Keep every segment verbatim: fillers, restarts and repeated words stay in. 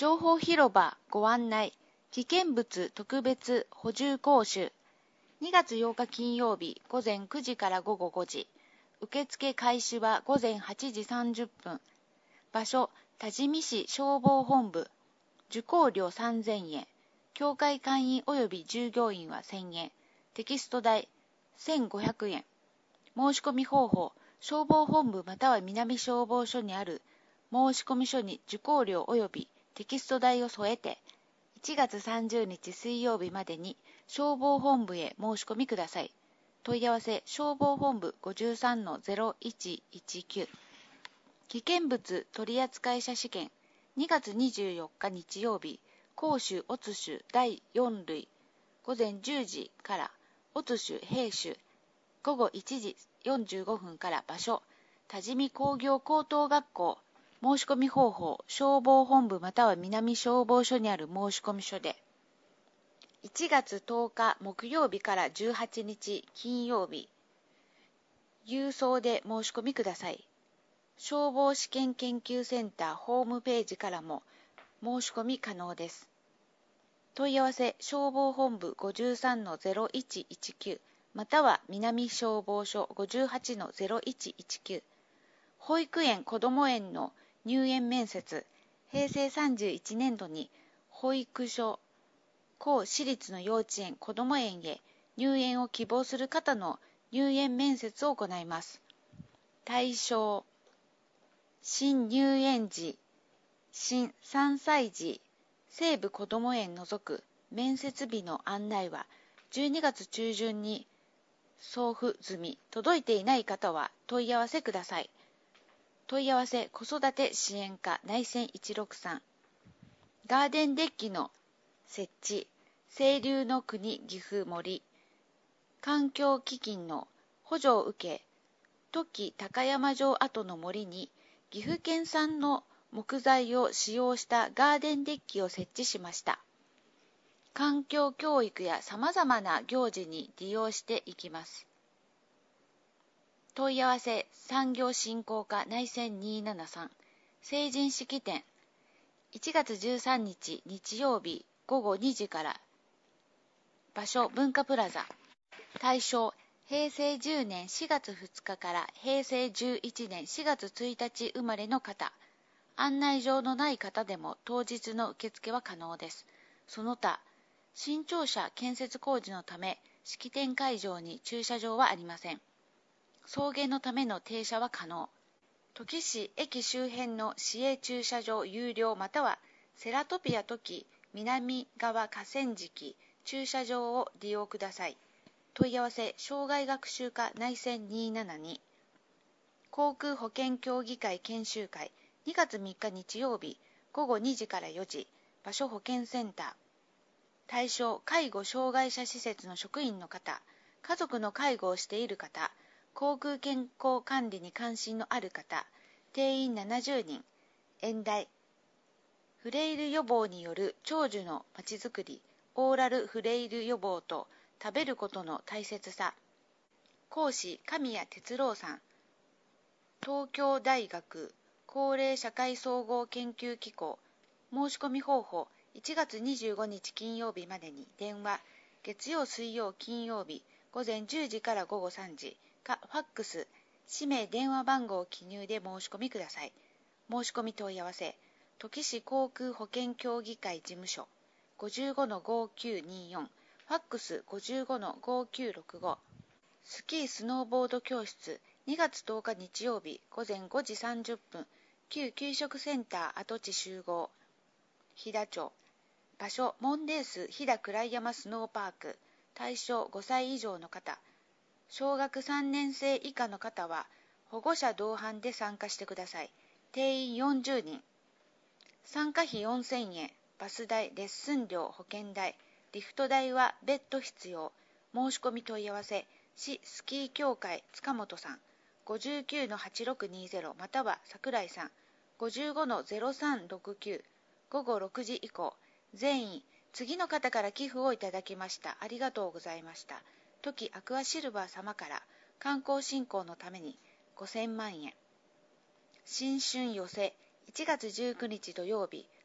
情報広場ご案内、危険物特別補充講習。にがつようか金曜日午前くじから午後ごじ。受付開始は午前はちじさんじゅっぷん。場所、多治見市消防本部。受講料さんぜんえん。協会会員及び従業員はせんえん。テキスト代せんごひゃくえん。申し込み方法、消防本部または南消防署にある申込書に受講料及びテキスト代を添えて、いちがつさんじゅうにち水曜日までに消防本部へ申し込みください。問い合わせ消防本部 ごじゅうさんのゼロいちいちきゅう。危険物取扱者試験にがつにじゅうよっか日曜日、甲州乙州だいよん類午前じゅうじから乙州兵州午後いちじよんじゅうごふんから場所、多治見工業高等学校。申し込み方法、消防本部または南消防署にある申込書で。いちがつとおか木曜日からじゅうはちにち金曜日、郵送で申し込みください。消防試験研究センターホームページからも申し込み可能です。問い合わせ消防本部 ごじゅうさんのゼロいちいちきゅう または南消防署 ごじゅうはちのゼロいちいちきゅう。保育園こども園の入園面接、へいせいさんじゅういちねんどに保育所、公私立の幼稚園こども園へ入園を希望する方の入園面接を行います。対象、新入園時、新さんさい児、西部こども園除く面接日の案内はじゅうにがつちゅうじゅんに送付済み、届いていない方は問い合わせください。問い合わせ子育て支援課内線いちろくさん。ガーデンデッキの設置、清流の国岐阜森。環境基金の補助を受け、土岐高山城跡の森に岐阜県産の木材を使用したガーデンデッキを設置しました。環境教育やさまざまな行事に利用していきます。問い合わせ産業振興課内線にーななさん。成人式典いちがつじゅうさんにち日曜日ごごにじから場所文化プラザ。対象へいせいじゅうねんしがつふつかからへいせいじゅういちねんしがつついたち生まれの方。案内状のない方でも当日の受付は可能です。その他、新庁舎建設工事のため式典会場に駐車場はありません。送迎のための停車は可能。土岐市駅周辺の市営駐車場有料またはセラトピア土岐南側河川敷駐車場を利用ください。問い合わせ障害学習課内線にーななに。航空保険協議会研修会にがつみっか日曜日ごごにじからよじ。場所保健センター。対象介護障害者施設の職員の方、家族の介護をしている方、航空健康管理に関心のある方、定員ななじゅうにん。演題、フレイル予防による長寿のまちづくり、オーラルフレイル予防と食べることの大切さ。講師、神谷哲郎さん。東京大学高齢社会総合研究機構。申し込み方法、いちがつにじゅうごにち金曜日までに電話、月曜水曜金曜日ごぜんじゅうじからごごさんじかファックス、氏名電話番号を記入で申し込みください。申し込み問い合わせ、土岐市航空保険協議会事務所 ごじゅうごのごきゅうにーよん、ファックス ごじゅうごのごきゅうろくご。スキースノーボード教室にがつとおか日曜日ごぜんごじさんじゅっぷん、旧給食センター跡地集合、飛騨町。場所モンデース飛騨倉山スノーパーク。対象ごさい以上の方。小学さんねん生以下の方は保護者同伴で参加してください。定員よんじゅうにん。参加費よんせんえん。バス代、レッスン料、保険代、リフト代は別途必要。申し込み問い合わせ、市スキー協会塚本さん ごじゅうきゅうのはちろくにーぜろ または桜井さん ごじゅうごのゼロさんろくきゅう。ごごろくじ以降。全員、次の方から寄付をいただきました。ありがとうございました。トキアクアシルバー様から観光振興のためにごせんまんえん。新春寄せいちがつじゅうくにち土曜日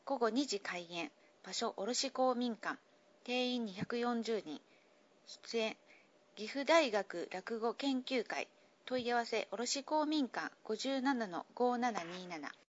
午後にじ開演。場所卸公民館。定員にひゃくよんじゅうにん。出演岐阜大学落語研究会。問い合わせ卸公民館 ごじゅうななのごーななにーなな。